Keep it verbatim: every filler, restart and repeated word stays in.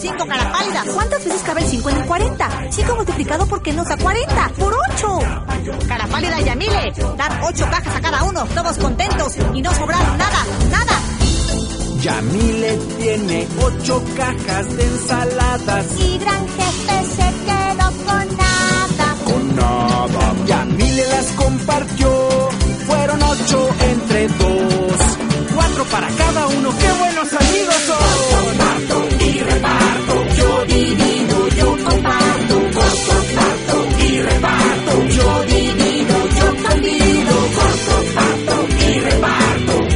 cinco, cara pálida. ¿Cuántas veces cabe el cinco en el cuarenta? cinco multiplicado por qué nos da cuarenta. ¡Por ocho! Cara pálida y Yamile, dar ocho cajas a cada uno, todos contentos y no sobraron nada, nada. Yamile tiene ocho cajas de ensaladas y Gran Jefe se quedó con nada.